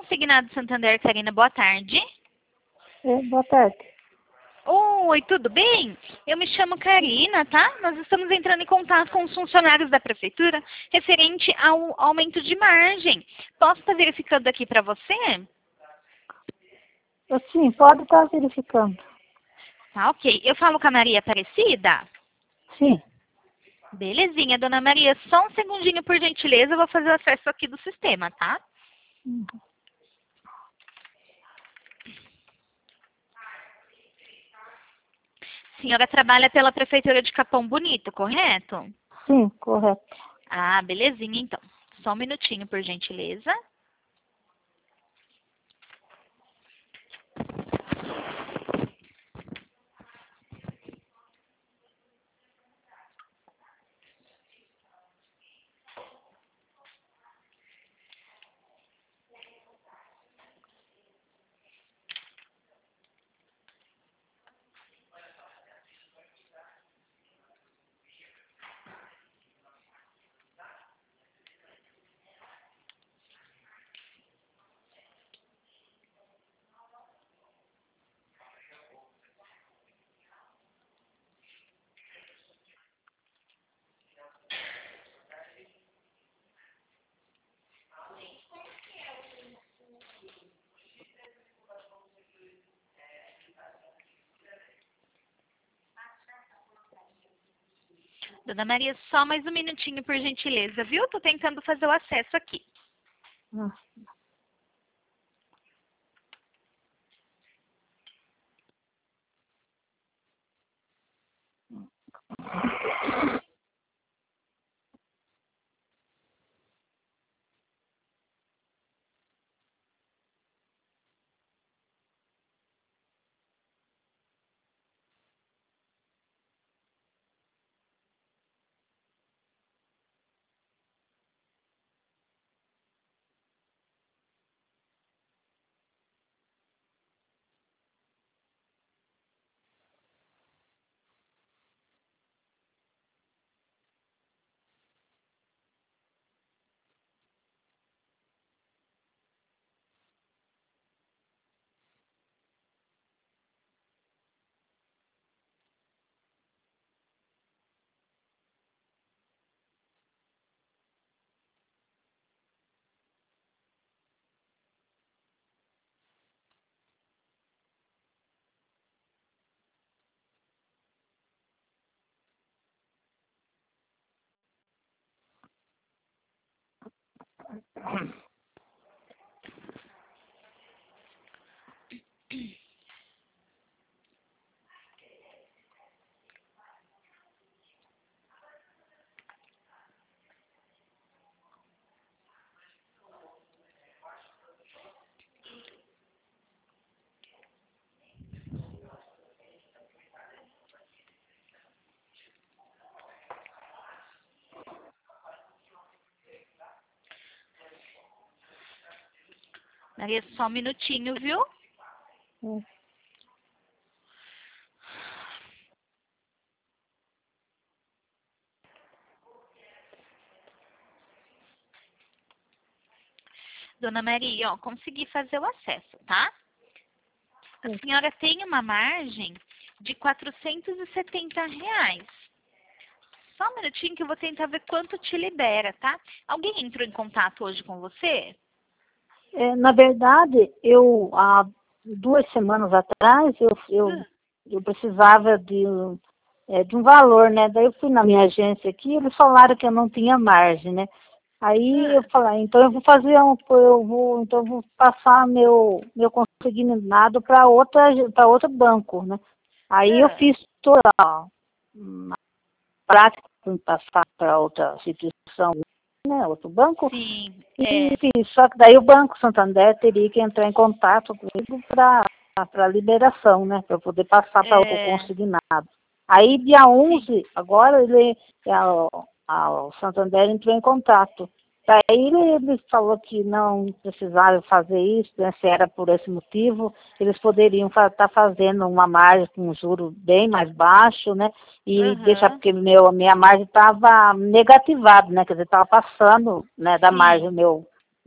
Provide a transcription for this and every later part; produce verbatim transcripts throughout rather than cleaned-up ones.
Consignado Santander, Karina, boa tarde. É, boa tarde. Oi, tudo bem? Eu me chamo Karina, tá? Nós estamos entrando em contato com os funcionários da prefeitura referente ao aumento de margem. Posso estar verificando aqui para você? Sim, pode estar verificando. Tá, ok. Eu falo com a Maria Aparecida? Sim. Belezinha, dona Maria. Só um segundinho, por gentileza, eu vou fazer o acesso aqui do sistema, tá? Uhum. A senhora trabalha pela prefeitura de Capão Bonito, correto? Sim, correto. Ah, belezinha, então. Só um minutinho, por gentileza. Dona Maria, só mais um minutinho, por gentileza, viu? Tô tentando fazer o acesso aqui. Ah. Maria, só um minutinho, viu? Hum. Dona Maria, ó, consegui fazer o acesso, tá? A senhora tem uma margem de quatrocentos e setenta reais. Só um minutinho que eu vou tentar ver quanto te libera, tá? Alguém entrou em contato hoje com você? É, na verdade, eu, há duas semanas atrás, eu, eu, Ah. eu precisava de, é, de um valor, né? Daí eu fui na minha agência aqui, eles falaram que eu não tinha margem, né? Aí eu Ah. falei, então eu vou fazer um, eu vou, então eu vou passar meu, meu consignado para outra, para outro banco, né? Aí eu Ah. fiz toda a uma prática para passar para outra instituição, né? Outro banco. Sim, E é. fiz, só que daí o Banco Santander teria que entrar em contato comigo para para liberação, né? Para poder passar para o É. consignado. Aí dia Sim. onze, agora ele, a, a, o Santander entrou em contato. Daí ele, ele falou que não precisava fazer isso, né, se era por esse motivo, eles poderiam estar tá fazendo uma margem com um juro bem mais baixo, né? E deixar, Aham. porque meu, a minha margem estava negativada, né? Quer dizer, estava passando, né, da Sim. margem meu,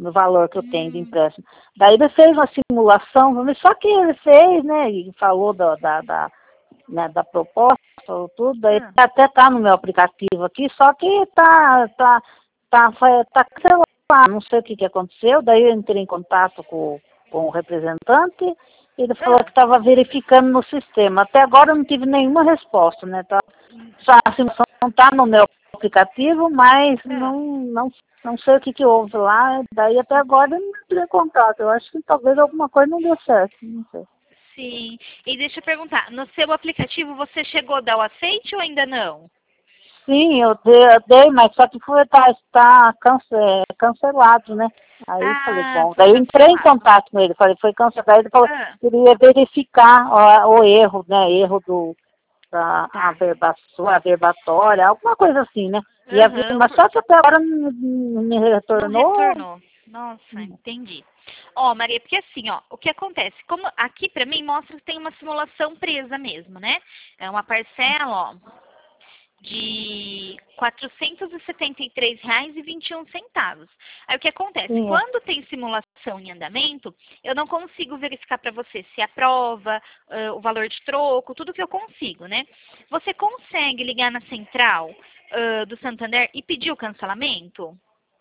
no valor que eu tenho de Hum. empréstimo. Daí ele fez uma simulação, só que ele fez, né, e falou da, da, da, né, da proposta, falou tudo, daí Ah. até tá no meu aplicativo aqui, só que tá, tá, tá, tá cancelado, não sei o que, que aconteceu, daí eu entrei em contato com, com o representante, e ele falou Ah. que estava verificando no sistema. Até agora eu não tive nenhuma resposta, né? Tá, só a simulação está no meu aplicativo, mas Ah. não, não, não sei o que, que houve lá, daí até agora eu não entrei em contato. Eu acho que talvez alguma coisa não deu certo, não sei. Sim. E deixa eu perguntar, no seu aplicativo você chegou a dar o aceite ou ainda não? Sim, eu dei, eu dei, mas só que foi, tá, tá cance, cancelado, né? Aí eu falei, Ah, bom, foi daí eu entrei em cancelado. contato com ele, falei, foi cancelado, ele falou Ah, que ele ia verificar ó, o erro, né? Erro do da tá. averbação, averbatória, alguma coisa assim, né? Ia ver, Aham, mas por- só que até agora não, não me não retornou. retornou. Nossa, entendi. Ó, Maria, porque assim, ó, o que acontece? Como aqui pra mim mostra que tem uma simulação presa mesmo, né? É uma parcela, ó, de quatrocentos e setenta e três reais e vinte e um centavos. Aí o que acontece? Sim, é. Quando tem simulação em andamento, eu não consigo verificar para você se aprova, uh, o valor de troco, tudo que eu consigo, né? Você consegue ligar na central uh, do Santander e pedir o cancelamento?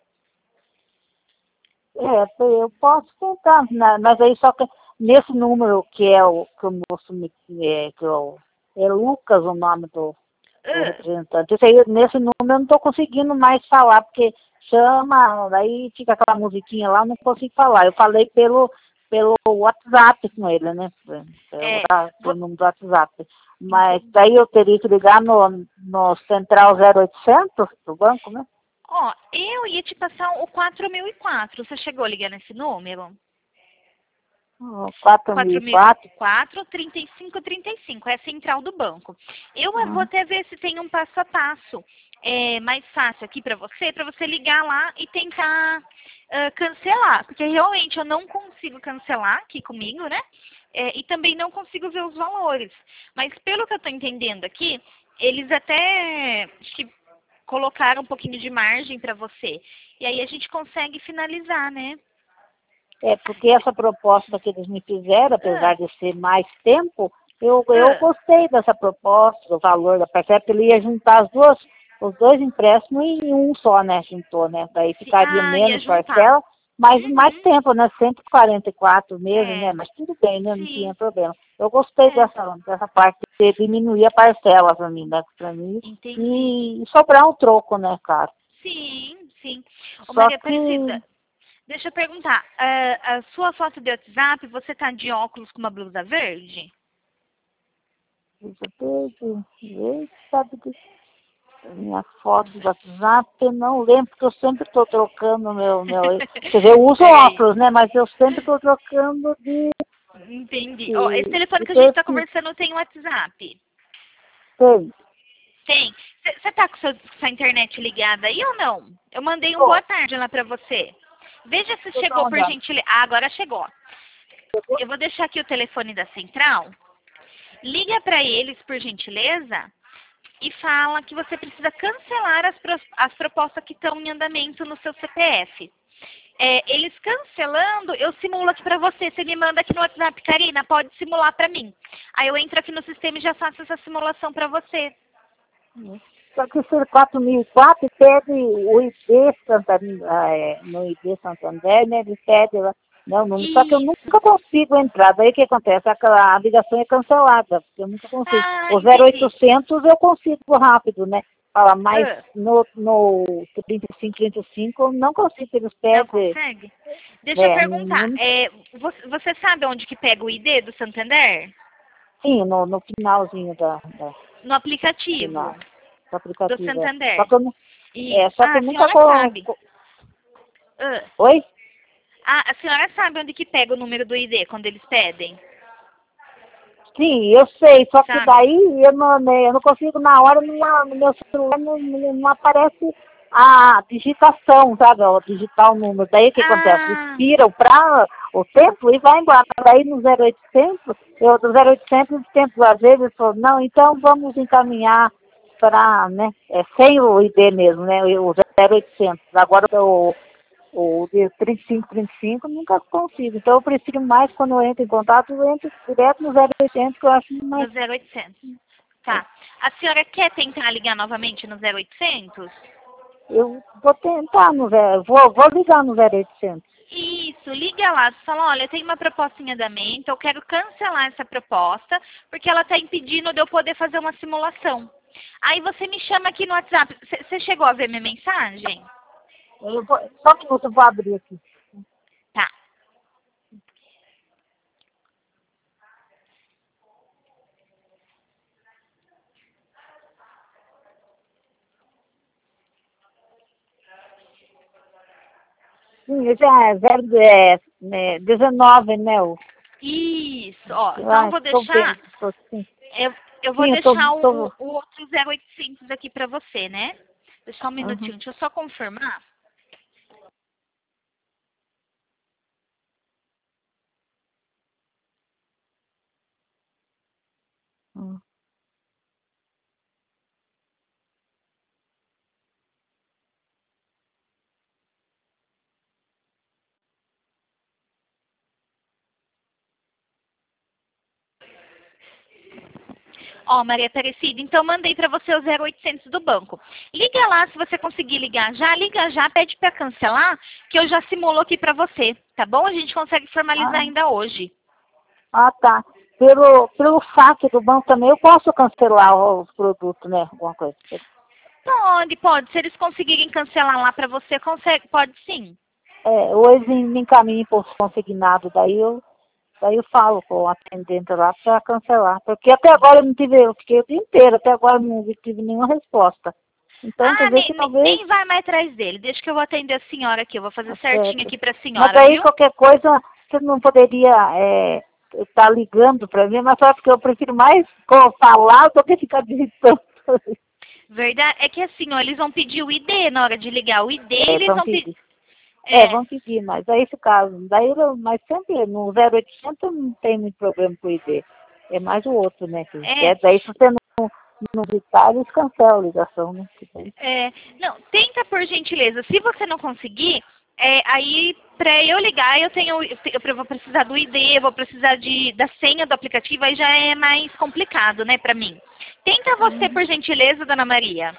É, eu posso tentar, né, mas aí só que nesse número que é o que o moço me é, que eu, é Lucas o nome do, do Uh, representante. Esse aí, nesse número eu não estou conseguindo mais falar, porque chama, aí fica aquela musiquinha lá, eu não consigo falar. Eu falei pelo, pelo WhatsApp com ele, né? Pelo, é, pelo vo- número do WhatsApp. Mas entendi. daí eu teria que ligar no, no Central zero oitocentos do banco, né? Ó, eu ia te passar o quatro mil e quatro. Você chegou a ligar nesse número? quatro mil quatro e mil e quatro. quatro, trinta e cinco, trinta e cinco. É a central do banco. Eu vou Uhum. até ver se tem um passo a passo é, mais fácil aqui para você, para você ligar lá e tentar ah, cancelar. Porque realmente eu não consigo cancelar aqui comigo, né? É, e também não consigo ver os valores. Mas pelo que eu estou entendendo aqui, eles até acho que colocaram um pouquinho de margem para você. E aí a gente consegue finalizar, né? É, porque essa proposta que eles me fizeram, Ah, apesar de ser mais tempo, eu, eu ah, gostei dessa proposta, do valor da parcela, porque ele ia juntar as duas, os dois empréstimos em um só, né? Juntou, né? Daí sim. ficaria Ah, ia menos juntar. parcela, mas mais Uhum. tempo, né? cento e quarenta e quatro meses, né? É, Mas tudo bem, né? Não tinha sim, problema. Eu gostei é, dessa, dessa parte de diminuir a parcela para mim, né? Para mim, entendi. e, e sobrar um troco, né, cara? Sim, sim. Ô, Só Maria que Aparecida, deixa eu perguntar, a, a sua foto de WhatsApp, você tá de óculos com uma blusa verde? Deixa eu ver, ver, sabe que minha foto do WhatsApp, eu não lembro, porque eu sempre estou trocando meu, meu. Quer dizer, eu uso Sei, óculos, né? Mas eu sempre estou trocando de, entendi. Ó, esse de, telefone de que a gente tá perfil. conversando tem WhatsApp? Tem. Tem. Você tá com sua, com sua internet ligada aí ou não? Eu mandei um boa Tô, tarde lá pra você. Veja se tô chegou dando por olhada. gentileza. Ah, agora chegou. Eu vou deixar aqui o telefone da central. Liga pra eles, por gentileza, e fala que você precisa cancelar as, pro- as propostas que estão em andamento no seu C P F. É, eles cancelando, eu simulo aqui pra você. Você me manda aqui no WhatsApp, Karina, pode simular pra mim. Aí eu entro aqui no sistema e já faço essa simulação pra você. Só que esse quatro mil e quatro pede o I D Santander, é, no I D Santander, né? Ele pede lá. Não, não, só que eu Isso. nunca consigo entrar. Daí o que acontece? A, a ligação é cancelada, porque eu nunca consigo. Ah, O zero entendi. oitocentos eu consigo rápido, né? Fala, mas Ah, no, no trinta e cinco, trinta e cinco eu não consigo, eles não pedem. consegue? Deixa eu É, perguntar. não, É, você, você sabe onde que pega o I D do Santander? sim, no, no finalzinho da, da, No aplicativo final, do do aplicativo. É. Só Santander. que eu, nu- é, Isso. só que Ah, eu a nunca. senhora co- sabe. co- Ah, Oi? ah, a senhora sabe onde que pega o número do I D quando eles pedem? Sim, eu sei, só que Sabe? daí eu não, né, eu não consigo na hora, numa- no meu celular não, não não aparece a digitação, sabe? O digitar o número. Daí o que acontece? Ah, Expira o, pra, o tempo e vai embora. Daí no zero oitocentos, eu do zero oitocentos, o tempo às vezes eu falo, não, então vamos encaminhar para, né, é, sem o I D mesmo, né? O zero oitocentos. Agora eu ou de trinta e cinco, trinta e cinco, nunca consigo. Então eu prefiro mais, quando eu entro em contato, eu entro direto no zero oitocentos, que eu acho mais... No zero oitocentos. Tá. A senhora quer tentar ligar novamente no zero oitocentos? Eu vou tentar no zero, vou, vou ligar no zero oitocentos. Isso, liga lá, você fala, olha, tem uma proposta em andamento, eu quero cancelar essa proposta, porque ela está impedindo de eu poder fazer uma simulação. Aí você me chama aqui no WhatsApp. Você chegou a ver minha mensagem? Eu vou, só um minuto, eu vou abrir aqui. Tá. Sim, já é zero, é, é, dezenove, né? O, Isso, ó, então ah, eu vou tô deixar, vendo, tô, sim. eu, eu vou Sim, eu tô, deixar o, tô, o outro zero oitocentos aqui pra você, né? Deixa um uhum. minutinho, deixa eu só confirmar. Hum. Ó, Maria Aparecida, então mandei para você o zero oitocentos do banco. Liga lá, se você conseguir ligar já, liga já, pede para cancelar, que eu já simulo aqui para você, tá bom? A gente consegue formalizar Ah, ainda hoje. ah, tá. Pelo, pelo saque do banco também eu posso cancelar os produtos, né? Alguma coisa. Pode, pode. Se eles conseguirem cancelar lá para você, consegue, pode sim. É, ou eles me encaminham por consignado, daí eu, daí eu falo com o atendente lá para cancelar. Porque até agora eu não tive, eu fiquei o dia inteiro, até agora eu não tive nenhuma resposta. Então quer Ah, dizer nem, que nem, talvez nem vai mais atrás dele. Deixa que eu vou atender a senhora aqui. Eu vou fazer tá certinho certo. aqui para a Mas senhora, daí viu? qualquer coisa, você não poderia é, estar ligando para mim, mas só porque eu prefiro mais co- falar do que ficar digitando. Verdade. É que assim, ó, eles vão pedir o I D na hora de ligar. O I D É, eles vão vão pedir. pedir. É, É, vão pedir, mas aí esse caso, daí, eu- mas sempre no zero oitocentos não tem muito problema com o I D. É mais o outro, né? Que é. é, daí se você não, não digitar, eles cancelam a ligação, né? Que daí- É, não, tenta por gentileza. Se você não conseguir, é, aí para eu ligar eu tenho, eu te- eu vou precisar do I D, eu vou precisar de, da senha do aplicativo, aí já é mais complicado, né, para mim. Tenta você Uhum. por gentileza, Dona Maria.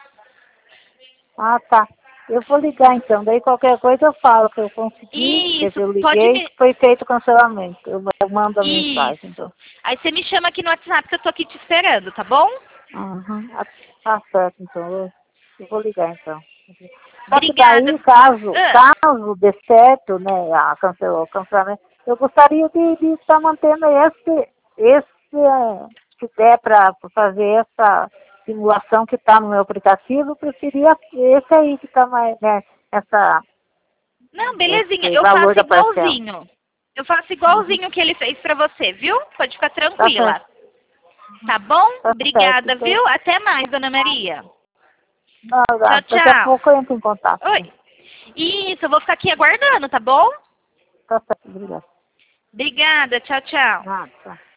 Ah, tá. Eu vou ligar então, daí qualquer coisa eu falo que eu consegui, quer Isso, dizer, eu pode liguei, me, que foi feito o cancelamento. Eu, eu mando a mensagem, isso. então. Aí você me chama aqui no WhatsApp que eu tô aqui te esperando, tá bom? Uhum. Ah, tá certo, então. Eu, eu vou ligar então. Só que Obrigada. daí, caso, Ah, caso dê certo, né, a cancelou o cancelamento, eu gostaria de, de estar mantendo esse, esse, eh, se der para fazer essa simulação que está no meu aplicativo, eu preferia esse aí que está mais, né, essa, não, belezinha, esse eu valor faço da parcela. igualzinho. Eu faço Uhum. igualzinho que ele fez pra você, viu? Pode ficar Tá certo, tranquila. Tá bom? tá certo. Obrigada, Então, viu? Até mais, Dona Maria. não, Tchau, daqui a tchau. pouco eu entro em contato. Oi. Isso, eu vou ficar aqui aguardando, tá bom? Tá certo, obrigada. Obrigada, tchau, tchau. Ah, tá.